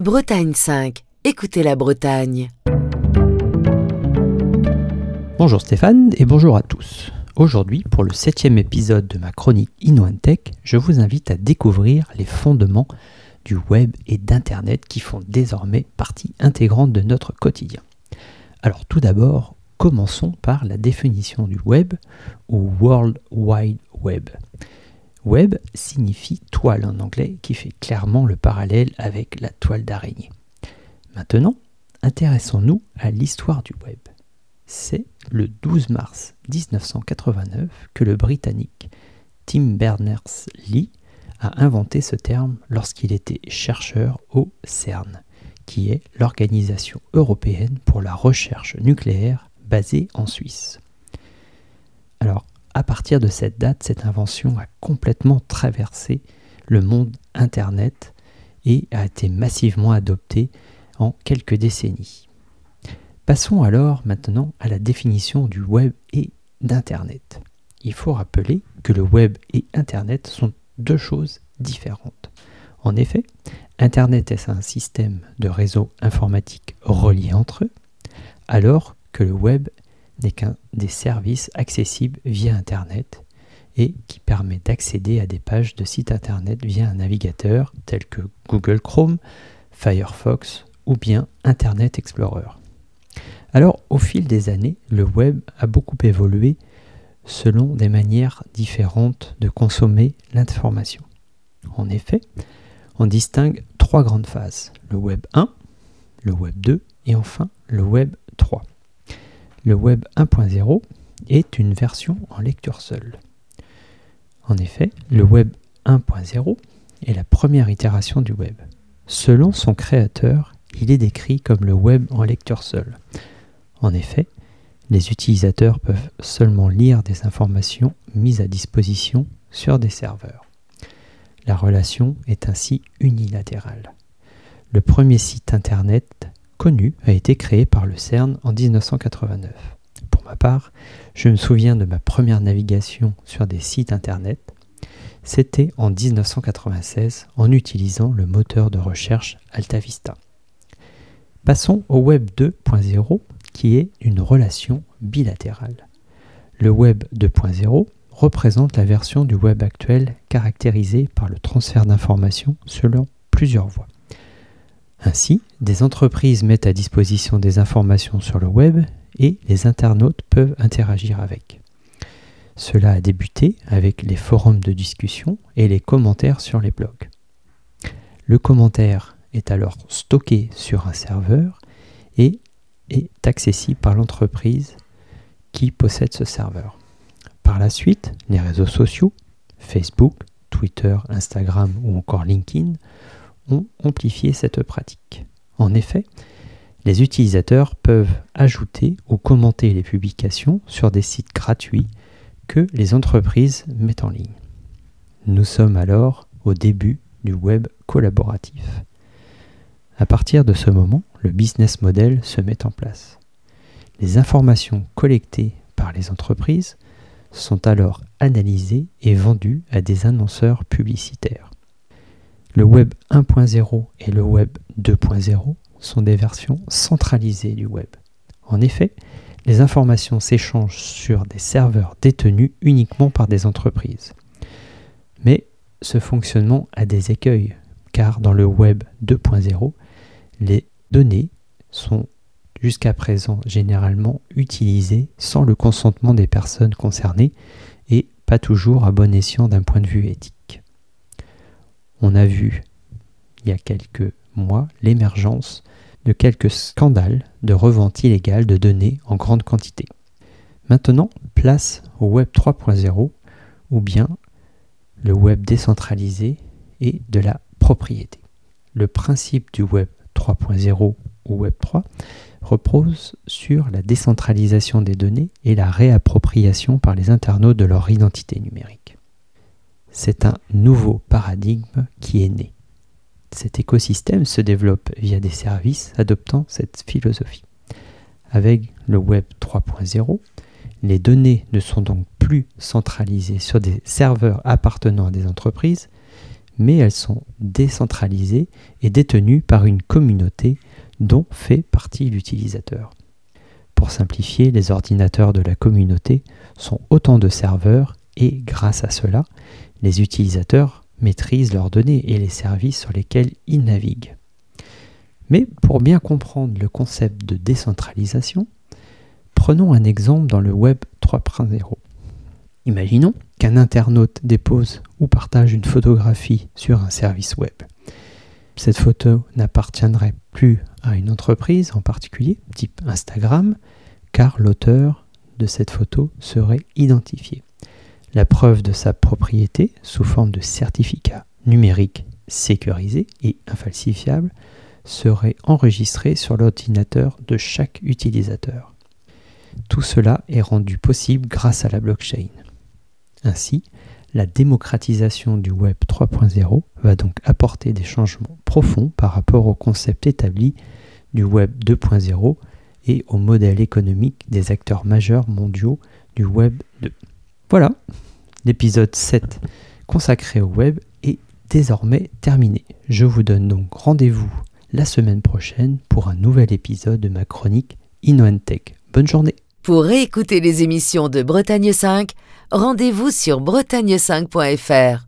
Bretagne 5, écoutez la Bretagne. Bonjour Stéphane et bonjour à tous. Aujourd'hui, pour le 7e épisode de ma chronique InnoTech, je vous invite à découvrir les fondements du web et d'Internet qui font désormais partie intégrante de notre quotidien. Alors tout d'abord, commençons par la définition du web ou World Wide Web. Web signifie toile en anglais qui fait clairement le parallèle avec la toile d'araignée. Maintenant, intéressons-nous à l'histoire du web. C'est le 12 mars 1989 que le Britannique Tim Berners-Lee a inventé ce terme lorsqu'il était chercheur au CERN, qui est l'Organisation européenne pour la recherche nucléaire basée en Suisse. Alors, à partir de cette date, cette invention a complètement traversé le monde Internet et a été massivement adoptée en quelques décennies. Passons alors maintenant à la définition du web et d'Internet. Il faut rappeler que le web et Internet sont deux choses différentes. En effet, Internet est un système de réseaux informatiques reliés entre eux, alors que le web n'est qu'un des services accessibles via Internet et qui permet d'accéder à des pages de sites Internet via un navigateur tel que Google Chrome, Firefox ou bien Internet Explorer. Alors, au fil des années, le web a beaucoup évolué selon des manières différentes de consommer l'information. En effet, on distingue trois grandes phases, le web 1, le web 2 et enfin le web 3. Le web 1.0 est une version en lecture seule. En effet, le web 1.0 est la première itération du web. Selon son créateur, il est décrit comme le web en lecture seule. En effet, les utilisateurs peuvent seulement lire des informations mises à disposition sur des serveurs. La relation est ainsi unilatérale. Le premier site internet connu a été créé par le CERN en 1989. Pour ma part, je me souviens de ma première navigation sur des sites internet. C'était en 1996 en utilisant le moteur de recherche AltaVista. Passons au web 2.0 qui est une relation bilatérale. Le web 2.0 représente la version du web actuel caractérisée par le transfert d'informations selon plusieurs voies. Ainsi, des entreprises mettent à disposition des informations sur le web et les internautes peuvent interagir avec. Cela a débuté avec les forums de discussion et les commentaires sur les blogs. Le commentaire est alors stocké sur un serveur et est accessible par l'entreprise qui possède ce serveur. Par la suite, les réseaux sociaux, Facebook, Twitter, Instagram ou encore LinkedIn, ont amplifié cette pratique. En effet, les utilisateurs peuvent ajouter ou commenter les publications sur des sites gratuits que les entreprises mettent en ligne. Nous sommes alors au début du web collaboratif. À partir de ce moment, le business model se met en place. Les informations collectées par les entreprises sont alors analysées et vendues à des annonceurs publicitaires. Le web 1.0 et le web 2.0 sont des versions centralisées du web. En effet, les informations s'échangent sur des serveurs détenus uniquement par des entreprises. Mais ce fonctionnement a des écueils, car dans le web 2.0, les données sont jusqu'à présent généralement utilisées sans le consentement des personnes concernées et pas toujours à bon escient d'un point de vue éthique. On a vu, il y a quelques mois, l'émergence de quelques scandales de revente illégale de données en grande quantité. Maintenant, place au web 3.0 ou bien le web décentralisé et de la propriété. Le principe du web 3.0 ou web 3 repose sur la décentralisation des données et la réappropriation par les internautes de leur identité numérique. C'est un nouveau paradigme qui est né. Cet écosystème se développe via des services adoptant cette philosophie. Avec le web 3.0, les données ne sont donc plus centralisées sur des serveurs appartenant à des entreprises, mais elles sont décentralisées et détenues par une communauté dont fait partie l'utilisateur. Pour simplifier, les ordinateurs de la communauté sont autant de serveurs et grâce à cela, les utilisateurs maîtrisent leurs données et les services sur lesquels ils naviguent. Mais pour bien comprendre le concept de décentralisation, prenons un exemple dans le Web 3.0. Imaginons qu'un internaute dépose ou partage une photographie sur un service web. Cette photo n'appartiendrait plus à une entreprise en particulier, type Instagram, car l'auteur de cette photo serait identifié. La preuve de sa propriété, sous forme de certificat numérique sécurisé et infalsifiable, serait enregistrée sur l'ordinateur de chaque utilisateur. Tout cela est rendu possible grâce à la blockchain. Ainsi, la démocratisation du Web 3.0 va donc apporter des changements profonds par rapport au concept établi du Web 2.0 et au modèle économique des acteurs majeurs mondiaux du Web 2. Voilà, l'épisode 7 consacré au Web est désormais terminé. Je vous donne donc rendez-vous la semaine prochaine pour un nouvel épisode de ma chronique InnoandTech. Bonne journée. Pour réécouter les émissions de Bretagne 5, rendez-vous sur bretagne5.fr.